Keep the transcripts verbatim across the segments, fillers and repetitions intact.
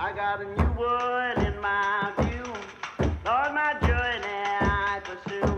I got a new world in my view. Lord, my journey I pursue.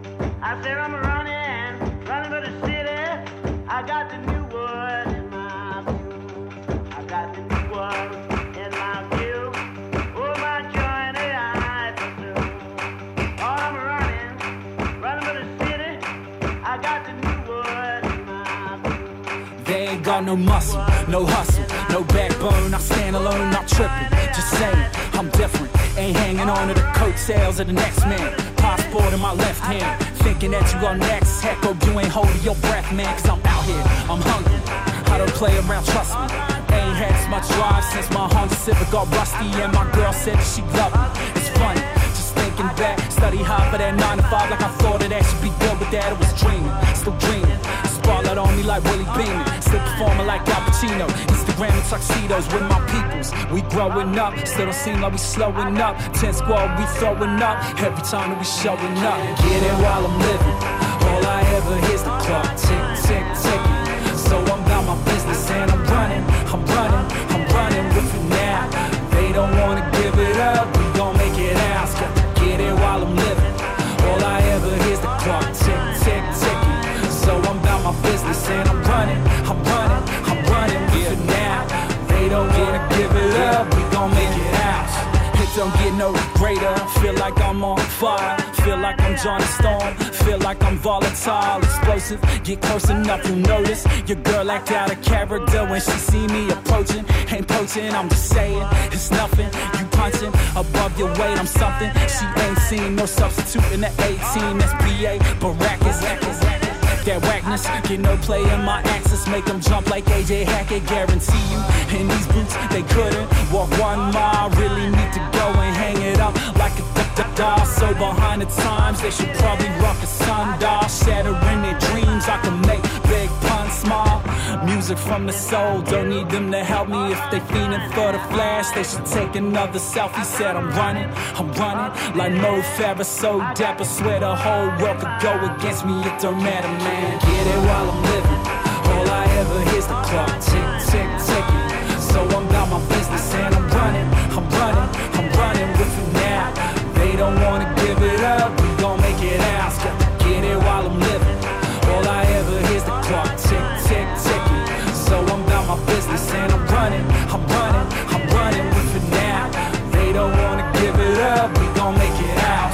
I said I'm running, running for the city. I got the new world in my view. I got the new world in my view. Oh, my journey I pursue. Lord, I'm running, running for the city. I got the new world in my view. They ain't got no muscle, no hustle, no backbone. I stand alone, not tripping. Just saying, I'm different. Ain't hanging on to the coattails of the next man. Passport in my left hand, thinking that you are next. Heck, oh, you ain't holding your breath, man. Cause I'm out here, I'm hungry. I don't play around, trust me. Ain't had as much drive since my Honda Civic got rusty. And my girl said that she loved me. It's funny, just thinking back. Study hard for that nine to five, like I thought that I should be good with that. I was dreaming, still dreaming. Spotlight on me like Willie Beeman, still performing like Al Pacino. Instagram and tuxedos with my peoples. We growing up, still don't seem like we slowing up. Ten squad, we throwing up every time that we showing up. Get it while I'm living. All I ever hear's the clock tick, tick, ticking. So I'm about my business and I'm running, I'm running, I'm running with it now. They don't wanna give it up, we gon' make it ours. Got to get it while I'm living. All I ever hear's the clock tick, tick, ticking. So I'm about my business and I'm running, I'm running, I'm running with it now. They don't wanna give it up, we gon' make it out. It don't get no greater, feel like I'm on fire. Feel like I'm Johnny Storm, feel like I'm volatile, explosive. Get close enough, you'll notice your girl act out of character when she see me approaching. Ain't poaching, I'm just saying, it's nothing. You punching above your weight, I'm something. She ain't seen no substitute in the eighteen, that's B A Baracus. That whackness, get no play in my axis. Make them jump like A J Hackett, guarantee you. In these boots, they couldn't walk one mile. Really need to go and hang it up like a doll. So behind the times, they should probably rock a sundial. Shattering their dreams, I can make big puns smile. Music from the soul, don't need them to help me. If they feeling for the flash, they should take another selfie. Said I'm running, I'm running like Mo Farah, so dapper. Swear the whole world could go against me, it don't matter, man. Get it while I'm living. All I ever hear's the clock tick, tick, ticking. So I'm about my business and I'm running, I'm running, I'm running with it now. They don't wanna give it up, we gon' make it ours. Got to get it while I'm living. All I ever hear's the clock tick, tick, ticking. So I'm about my business and I'm running, I'm running, I'm running with it now. They don't wanna give it up, we gon' make it ours.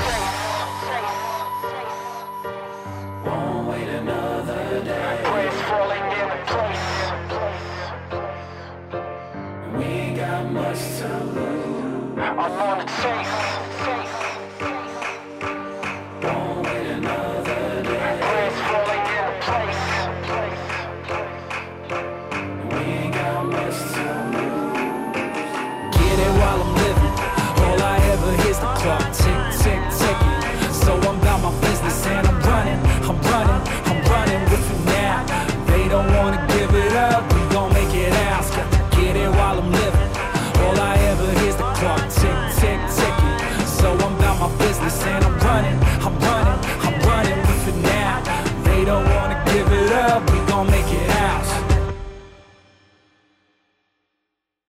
Won't wait another day. Praise falling in place. We ain't got much to lose. I'm on the chase.